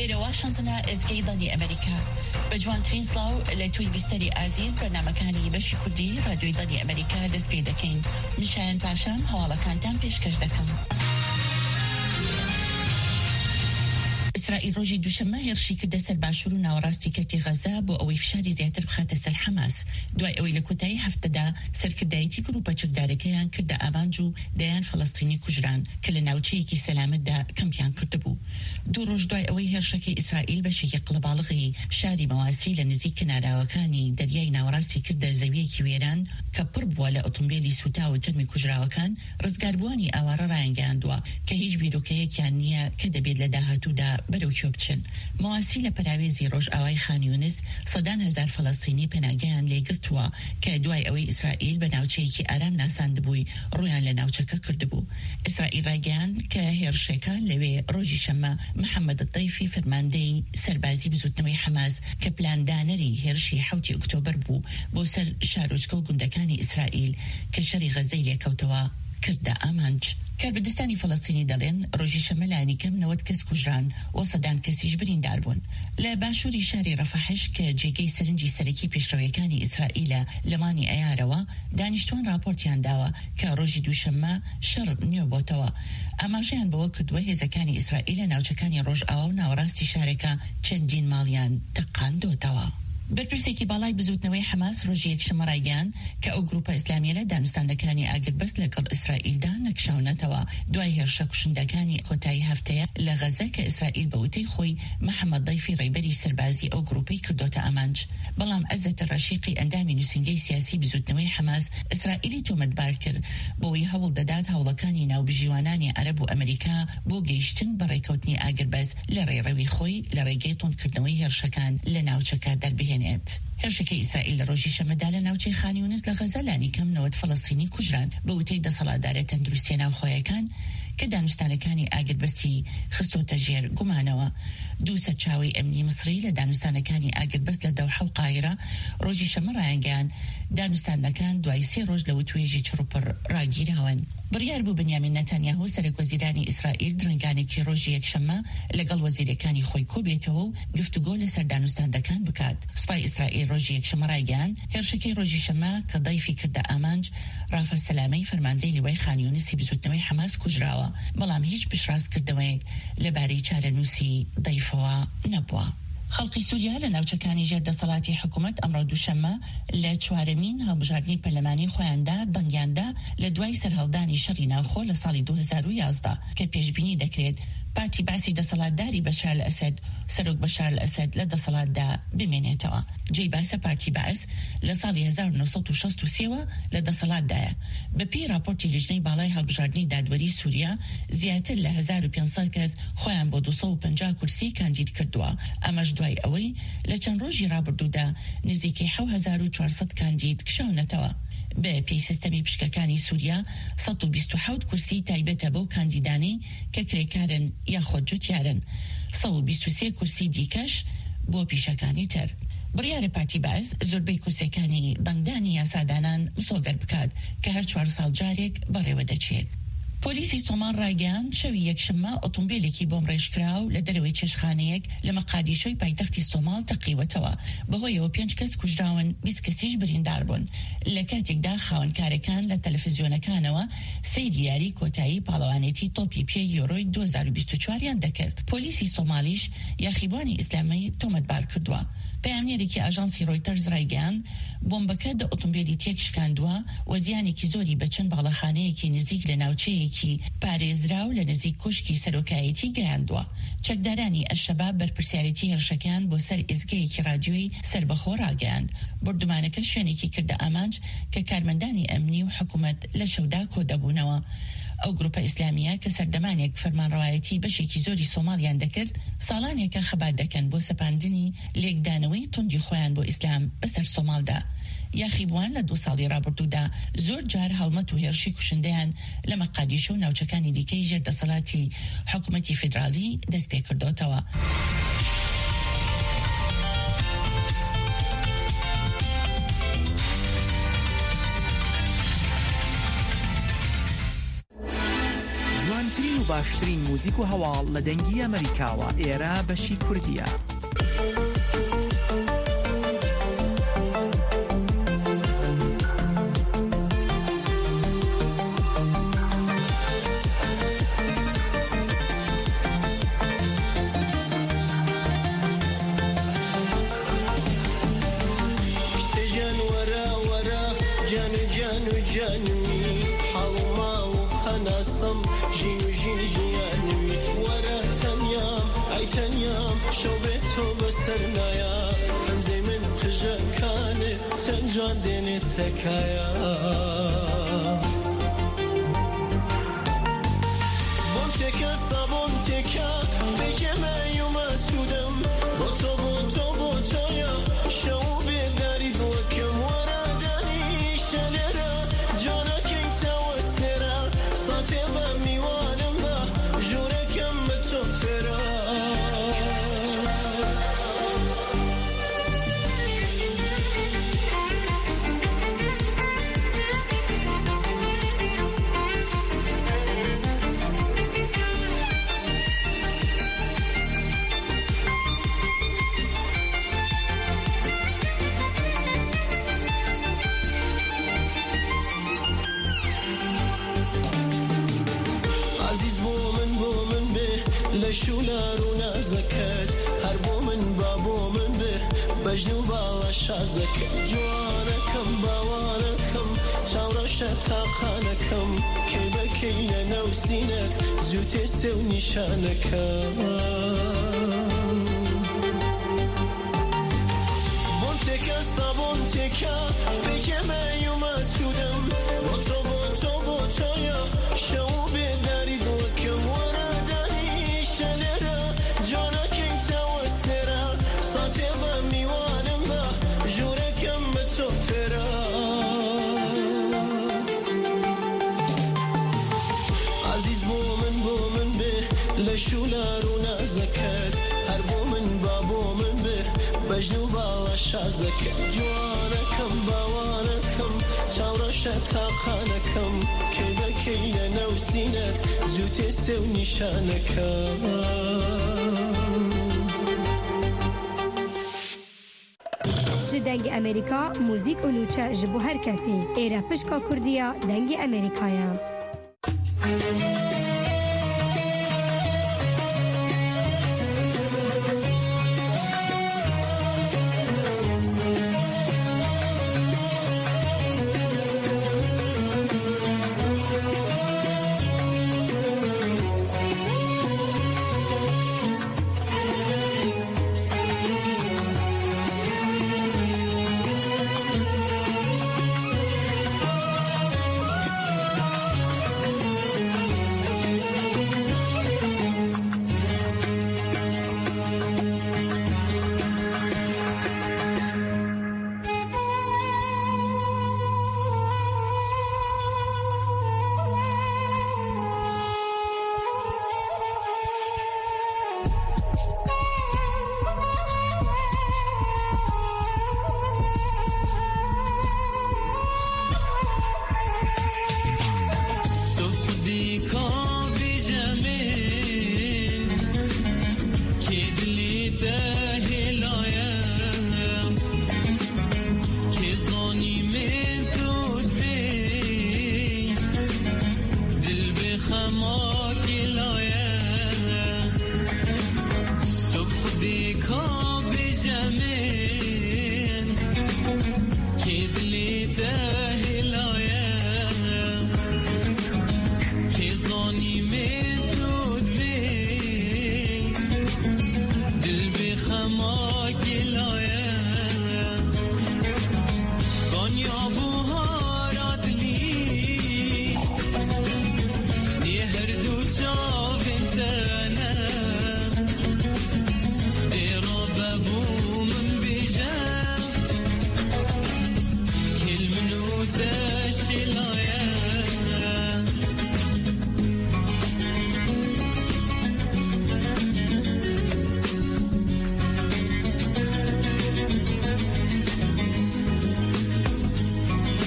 لێرە واشنتنە ئێزگەی دڵی ئەمریکا بە جوانترین سڵاو لە توی بیستەری ئازیز بەرنامەکانی بەشی کوردی رادیۆی دڵی ئەمریکا دەست پێ دەکەین. میشایەن پاشام هەواڵەکانتان پێشکەش دەکەم. ئیسرائیل ڕۆژی دووشەممە هێرشی کردە سەر باشوور و ناوەڕاستی کەرتی غەزا بۆ ئەوەی فشاری زیاتر بخاتە سەر حەماس دوای ئەوەی لە کۆتایی هەفتەدا سەرکردایەتی گروپە چەکدارەکەیان کردە ئامانج و دەیان فەڵەستینی کوژران کە لە ناوچەیەکی سەلامەتدا کەمپیان کردبوو. دوو ڕۆژ دوای ئەوەی هێرشەکەی ئیسرائیل بەشێکی قڵەباڵغی شاری مەواسی لە نزیک کناراوەکانی دەریای ناوەڕاستی کردە زەویەکی وێران کە پڕ بووە لە ئۆتۆمبیلی سوتا و تەرمی کوژراوەکان، ڕزگاربووانی ئاوارە ڕایانگەیاندووە کە هیچ بیرۆکەیەکیان نییە کە دەبێت لە داهاتوودا بەرەو کێو بچن. مەواسی لە پەراوێزی ڕۆژ ئاوای خان یونس سەدان هەزار فەڵەستینی پەناگەیان لێگرتووە کە دوای ئەوەی ئیسرائیل بە ناوچەیەکی ئارام ناساندبووی ڕویان لە ناوچەکە کردبوو. ئیسرائیل ڕایگەیاند کە هێرشەکان لەوێ ڕۆژی شەممە محەممەد الطەیفی فەرماندەی سەربازی بزوتنەوەی حەماس کە پلاندانەری هێرشی 7 ئۆکتۆبەر بوو بۆ سەر شارۆچکە و گوندەکانی ئیسرائیل کە شەڕی غەزەی لێکەوتەوە کردە ئامانج. کاربردستانی فەڵەستینی دەڵێن ڕۆژی شەممە لایەنی کەم 90 کەس کوژران و سەدان کەسیش بریندار بوون. لە باشووری شاری ڕەفەحش کە جێگەی سەرنجی سەرەکی پێشڕەویەکانی ئیسرائیلە لەمانی ئەیارەوە، دانیشتوان راپۆرتیان داوە کە ڕۆژی دووشەممە شەڕ نیۆ بۆتەوە. ئاماژەیان بەوە کردووە هێزەکانی ئیسرائیل لە ناوچەکانی ڕۆژئاوا و ناوەڕاستی شارێکە چەندین ماڵیان تەقاندۆتەوە. بەرپرسێکی باڵای بزوتنەوەی حەماس ڕۆژی یەکشەممە ڕایگەیاند کە ئەو گروپە ئیسلامیە لە دانوستانەکانی ئاگربەست لەگەڵ ئیسرائیلدا نەکشاونەتەوە دوای هێرشە کوشندەکانی کۆتایی هەفتەیە لە غەزە کە ئیسرائیل بە وتەی خۆی محەممەد ضەیفی ڕێبەری سەربازی ئەو گروپەی کردۆتە ئامانج. بەڵام عەزەتە ڕەشیقی ئەندامی نووسینگەی سیاسی بزوتنەوەی حەماس ئیسرائیلی تۆمەتبار کرد بۆی هەوڵ دەدات هەوڵەکانی ناوبژیوانانی عەرەب و ئەمریکا بۆ گەیشتن بە ڕێکەوتنی ئاگربەز لە ڕێڕەوی خۆی لە ڕێگەی تۆنکردنەوەی هێرشەکان لە ناوچەکە دەربهێنێت. هێرشەکەی ئیسرائیل لە ڕۆژی شەممەدا لە ناوچەی خان یونس لە غەزە لانی کەم 90 فەڵەستینی کوژران بە وتەی دەسەڵاتدارە تەندروستیە ناوخۆیەکان کە دانوستانەکانی ئاگربەستی خستۆتە ژێر گومانەوە. دوو سەرچاوی ئەمنی مصری لە دانوستانەکانی ئاگربەست لە دەوحە و قاهیرە ڕۆژی شەممە ڕایانگەیاند دانوستانەکان دوای 3 ڕۆژ لە وتوێژی چڕوپڕ ڕاگیراون. بڕیار بوو بنیامین نەتانیاهو سەرۆکوەزیرانی ئیسرائیل درنگانێکی ڕۆژی یەکشەممە لەگەڵ وەزیرەکانی خۆی کۆبێتەوە و گفتوگۆ لەسەر دانوستاندەکان بکات. سوپای ئیسرائیل ڕۆژی یەکشەممە ڕایگەیاند هێرشەکەی ڕۆژی شەممە کە ضەیفی کردە ئامانج ڕافە سەلامەی فەرماندەی لیوای خان یونسی بزوتنەوەی حەماس کوژراوە، بەڵام هیچ پشتڕاستکردنەوەیەک لەبارەی چارەنووسی ضەیفەوە نەبووە. خەڵکی سووریا لە ناوچەکانی ژێردەسەڵاتی حکوومەت ئەمڕۆ دووشەممە لە چوارەمین هەڵبژاردنی پەرلەمانی خۆیاندا دەنگیاندا لە دوای سەرهەڵدانی شەڕی ناوخۆ لە ساڵی 2011 کە پێشبینی دەکرێت پارتی باسی دەسەڵاتداری بەشار الئەسەد سەرۆک بەشار الئەسەد لە دەسەڵاتدا بمێنێتەوە. جێی باسە پارتی باس لە ساڵی 1963ەوە لە دەسەڵاتدایە. بەپێی راپۆرتی لیژنەی باڵای هەڵبژاردنی دادوەری سووریا زیاتر لە 1500 کەس خۆیان بۆ 250 کورسی کاندید کردووە. ئەمەش دوای ئەوەی لە چەند ڕۆژی رابردوودا نزیکەی 7400 کاندید کشاونەتەوە. بە پێی سیستەمی پشکەکانی سووریا 127 کورسی تایبەتە بەو کاندیدانەی کە کرێکارن یاخۆ جوتیارن، 123 کورسی دیکەش بۆ پیشەکانی تر. بڕیارە پارتی باس زۆربەی کورسەکانی دەنگدانی یاسادانان مسۆگەر بکات کە هەر 4 ساڵ جارێک بەڕێوە دەچێت. پۆلیسی سۆمال ڕایگەیاند شەوی یەکشەممە ئۆتۆمبیلێکی بۆم ڕێژکراو لە دەرەوەی چێشتخانەیەک لە مەقادیشۆی پایتەختی سۆمال تەقیوەتەوە. بەهۆیەوە 5 کەس کوژراون، 20 کەسیش بریندار بوون. لە کاتێکدا خاوەنکارەکان لە تەلەڤیزیۆنەکانەوە سەیری یاری کۆتایی پاڵەوانێتی تۆپی پێ یۆرۆی 2024یان دەکرد. پۆلیسی سۆمالیش یاخیبوانی ئیسلامی تۆمەتبار کردووە. پەیامنێرێکی ئاژانسی ڕۆیتەرز ڕایگەیاند بۆمبەکە لە ئۆتۆمبیلی تێک شکاندووە و زیانێکی زۆری بە چەند باڵەخانەیەکی نزیک لە ناوچەیەکی پارێزراو لە نزیک کوشکی سەرۆکایەتی گەیاندووە. چەکدارانی ئەشەباب بەرپرسیارەتی هێرشەکان بۆ سەر ئێزگەیەکی رادیۆی سربەخۆ ڕاگەیاند. بردومانەکە شوێنێکی کردە ئامانج کە کارمەندانی ئەمنی و حکوومەت لە شەودا کۆدەبوونەوە. ئەو گروپە ئیسلامیە کە سەردەمانێک فەرمانڕەوایەتی بەشێکی زۆری سۆمالیان دەکرد، ساڵانێکە خەبات دەکەن بۆ سەپاندنی لێکدانەوەی توندی خۆیان بۆ ئیسلام بەسەر سۆمالدا. یاخیبوان لە 2 ساڵی رابردوودا زۆر جار هەڵمەت و هێرشی کوشندەیان لە مەقادیشە و ناوچەکانی دیکەی ژێردەسەڵاتی حکوومەتی فیدرالی دەست پێ کردوتەوە. جوانترین و باشترین موزیک و هەواڵ لە دەنگی ئەمریکاوە ئێرە بەشی کوردیە. جان دنت حکایا بون تکا سابون تکا بگه من یوم سودم با تو یا شو بداری دو کم وردانی شلرا جانا کی توسترا ساته و میوانم با جوره کم به تو فرا لشولار و نازکت هر بومن بابومن به بجنو بالا شازکت جوانکم باوانکم چاورش تاقانکم کی بکی لنوسینت زوت سو نشانکم بون تکا سابون تکا بگه من یوم سودم با تو یا شو بداری دو کم جانا کی توسترا ساته و میوانم با جوره کم به تو فرا عزیز بومن به لشولار و نازکت هر بومن بابومن به بجنو بالا شازکت جوانکم باوانکم چاورش تاقانکم کی بکی لنوسینت زوت سو نشانکم دنگ امریکا موزیک و نوچه جبو هر کسی ایره پشکا کردیا دنگ امریکایا خما گلایه گانیا بوها